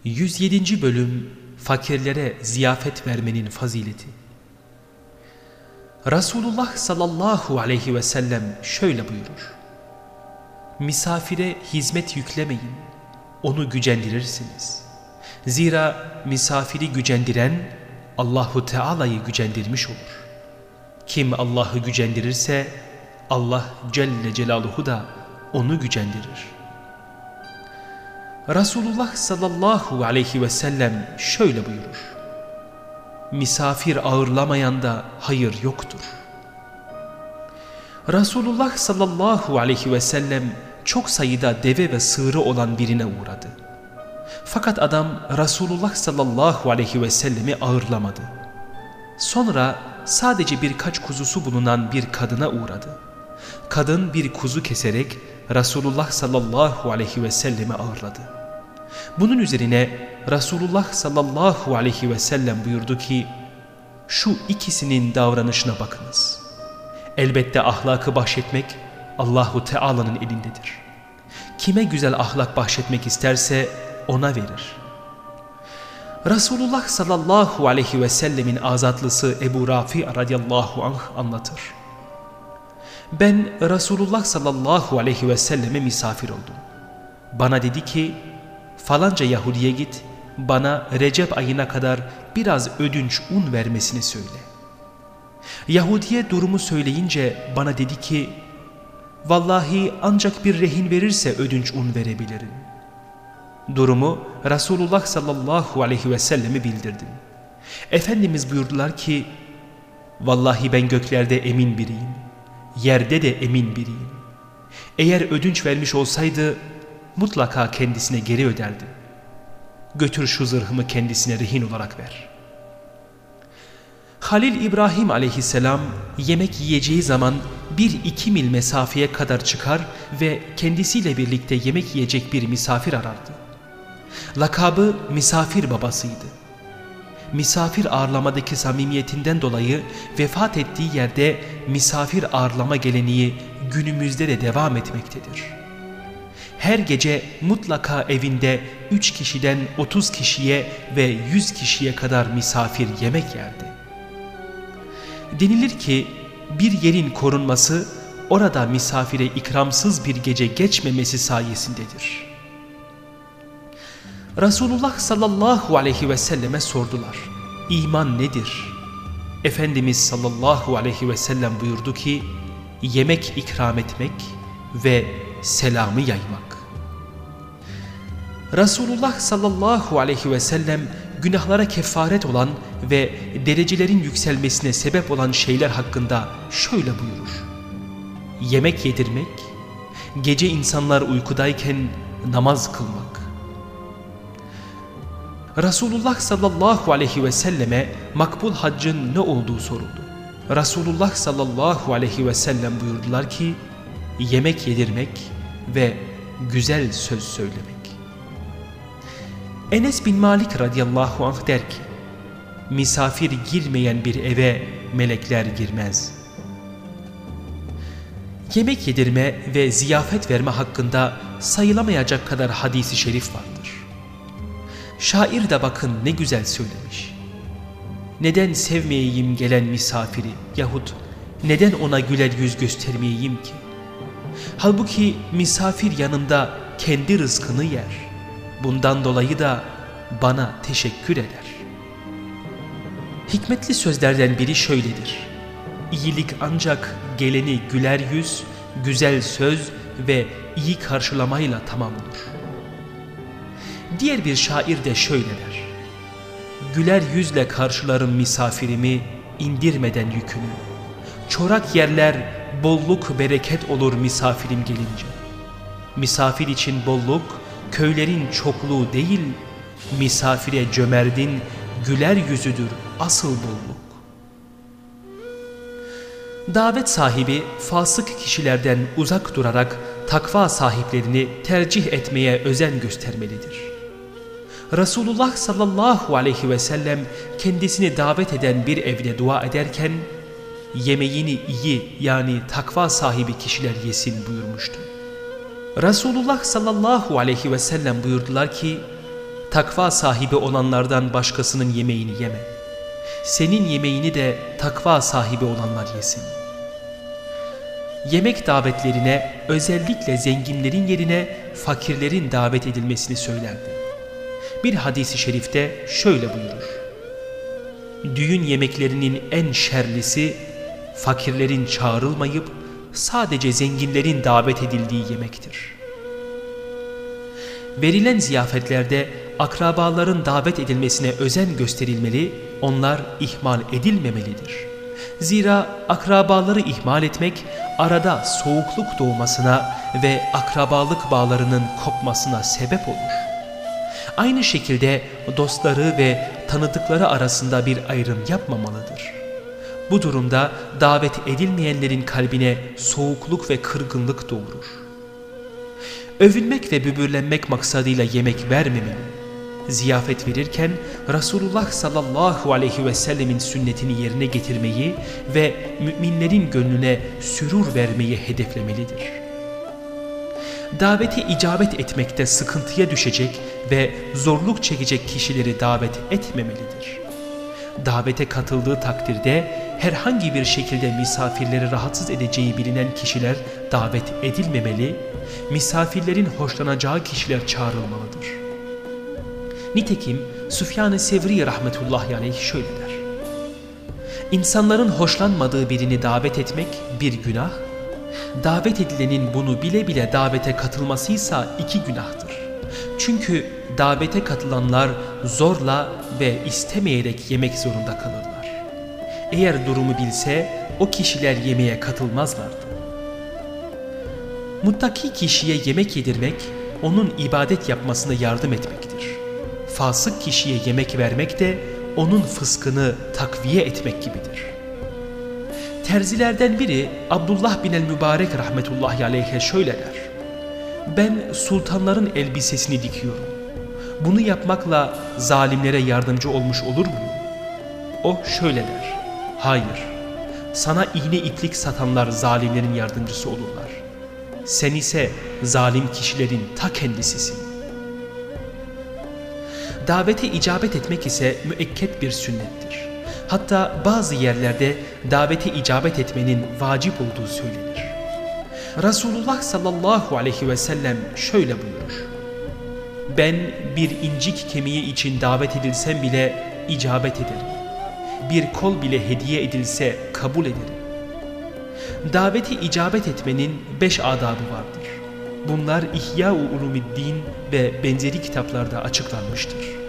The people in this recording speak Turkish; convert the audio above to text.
107. Bölüm Fakirlere ziyafet vermenin fazileti. Resulullah sallallahu aleyhi ve sellem şöyle buyurur: misafire hizmet yüklemeyin, onu gücendirirsiniz. Zira misafiri gücendiren Allahu Teala'yı gücendirmiş olur. Kim Allah'ı gücendirirse Allah Celle Celaluhu da onu gücendirir. Resulullah sallallahu aleyhi ve sellem şöyle buyurur: misafir ağırlamayanda hayır yoktur. Resulullah sallallahu aleyhi ve sellem çok sayıda deve ve sığırı olan birine uğradı. Fakat adam Resulullah sallallahu aleyhi ve sellemi ağırlamadı. Sonra sadece birkaç kuzusu bulunan bir kadına uğradı. Kadın bir kuzu keserek Resulullah sallallahu aleyhi ve sellemi ağırladı. Bunun üzerine Resulullah sallallahu aleyhi ve sellem buyurdu ki, şu ikisinin davranışına bakınız. Elbette ahlakı bahşetmek Allahu Teala'nın elindedir. Kime güzel ahlak bahşetmek isterse ona verir. Resulullah sallallahu aleyhi ve sellemin azatlısı Ebu Rafi radıyallahu anh anlatır. Ben Resulullah sallallahu aleyhi ve selleme misafir oldum. Bana dedi ki, falanca Yahudi'ye git, bana Recep ayına kadar biraz ödünç un vermesini söyle. Yahudi'ye durumu söyleyince bana dedi ki, vallahi ancak bir rehin verirse ödünç un verebilirim. Durumu Resulullah sallallahu aleyhi ve selleme bildirdim. Efendimiz buyurdular ki, vallahi ben göklerde emin biriyim, yerde de emin biriyim. Eğer ödünç vermiş olsaydı mutlaka kendisine geri öderdim. Götür şu zırhımı kendisine rehin olarak ver. Halil İbrahim aleyhisselam yemek yiyeceği zaman 1-2 mil mesafeye kadar çıkar ve kendisiyle birlikte yemek yiyecek bir misafir arardı. Lakabı misafir babasıydı. Misafir ağırlamadaki samimiyetinden dolayı vefat ettiği yerde misafir ağırlama geleneği günümüzde de devam etmektedir. Her gece mutlaka evinde 3 kişiden 30 kişiye ve 100 kişiye kadar misafir yemek yerdi. Denilir ki bir yerin korunması orada misafire ikramsız bir gece geçmemesi sayesindedir. Resulullah sallallahu aleyhi ve selleme sordular, İman nedir? Efendimiz sallallahu aleyhi ve sellem buyurdu ki, yemek ikram etmek ve selamı yaymak. Resulullah sallallahu aleyhi ve sellem günahlara kefaret olan ve derecelerin yükselmesine sebep olan şeyler hakkında şöyle buyurur: yemek yedirmek, gece insanlar uykudayken namaz kılmak. Resulullah sallallahu aleyhi ve selleme makbul haccın ne olduğu soruldu. Resulullah sallallahu aleyhi ve sellem buyurdular ki, yemek yedirmek ve güzel söz söylemek. Enes bin Malik radıyallahu anh der ki, misafir girmeyen bir eve melekler girmez. Yemek yedirme ve ziyafet verme hakkında sayılamayacak kadar hadisi şerif vardır. Şair de bakın ne güzel söylemiş. Neden sevmeyeyim gelen misafiri yahut neden ona güler yüz göstermeyeyim ki? Halbuki misafir yanında kendi rızkını yer. Bundan dolayı da bana teşekkür eder. Hikmetli sözlerden biri şöyledir: İyilik ancak geleni güler yüz, güzel söz ve iyi karşılamayla tamam olur. Diğer bir şair de şöyle der: güler yüzle karşılarım misafirimi, indirmeden yükünü. Çorak yerler bolluk bereket olur misafirim gelince. Misafir için bolluk köylerin çokluğu değil, misafire cömertin güler yüzüdür asıl bolluk. Davet sahibi fasık kişilerden uzak durarak takva sahiplerini tercih etmeye özen göstermelidir. Resulullah sallallahu aleyhi ve sellem kendisini davet eden bir evde dua ederken, yemeğini iyi yani takva sahibi kişiler yesin buyurmuştu. Resulullah sallallahu aleyhi ve sellem buyurdular ki, takva sahibi olanlardan başkasının yemeğini yeme. Senin yemeğini de takva sahibi olanlar yesin. Yemek davetlerine özellikle zenginlerin yerine fakirlerin davet edilmesini söylerdi. Bir hadis-i şerifte şöyle buyurur: düğün yemeklerinin en şerlisi fakirlerin çağrılmayıp sadece zenginlerin davet edildiği yemektir. Verilen ziyafetlerde akrabaların davet edilmesine özen gösterilmeli, onlar ihmal edilmemelidir. Zira akrabaları ihmal etmek arada soğukluk doğmasına ve akrabalık bağlarının kopmasına sebep olur. Aynı şekilde dostları ve tanıdıkları arasında bir ayrım yapmamalıdır. Bu durumda davet edilmeyenlerin kalbine soğukluk ve kırgınlık doğurur. Övünmek ve böbürlenmek maksadıyla yemek vermemeli. Ziyafet verirken Resulullah sallallahu aleyhi ve sellemin sünnetini yerine getirmeyi ve müminlerin gönlüne sürur vermeyi hedeflemelidir. Davete icabet etmekte sıkıntıya düşecek ve zorluk çekecek kişileri davet etmemelidir. Davete katıldığı takdirde herhangi bir şekilde misafirleri rahatsız edeceği bilinen kişiler davet edilmemeli, misafirlerin hoşlanacağı kişiler çağrılmalıdır. Nitekim Süfyan-ı Sevri rahmetullahi aleyh şöyle der: İnsanların hoşlanmadığı birini davet etmek bir günah, davet edilenin bunu bile bile davete katılmasıysa 2 günahtır. Çünkü davete katılanlar zorla ve istemeyerek yemek zorunda kalırlar. Eğer durumu bilse o kişiler yemeğe katılmazlardı. Muttaki kişiye yemek yedirmek, onun ibadet yapmasına yardım etmektir. Fasık kişiye yemek vermek de onun fıskını takviye etmek gibidir. Terzilerden biri Abdullah bin el-Mübarek rahmetullahi aleyhe şöyle der: ben sultanların elbisesini dikiyorum. Bunu yapmakla zalimlere yardımcı olmuş olur muyum? O şöyle der: hayır, sana iğne iplik satanlar zalimlerin yardımcısı olurlar. Sen ise zalim kişilerin ta kendisisin. Davete icabet etmek ise müekket bir sünnettir. Hatta bazı yerlerde davete icabet etmenin vacip olduğu söylenir. Resulullah sallallahu aleyhi ve sellem şöyle buyurur: ben bir incik kemiği için davet edilsem bile icabet ederim. Bir kol bile hediye edilse kabul ederim. Davete icabet etmenin 5 adabı vardır. Bunlar İhya-u Ulumuddin ve benzeri kitaplarda açıklanmıştır.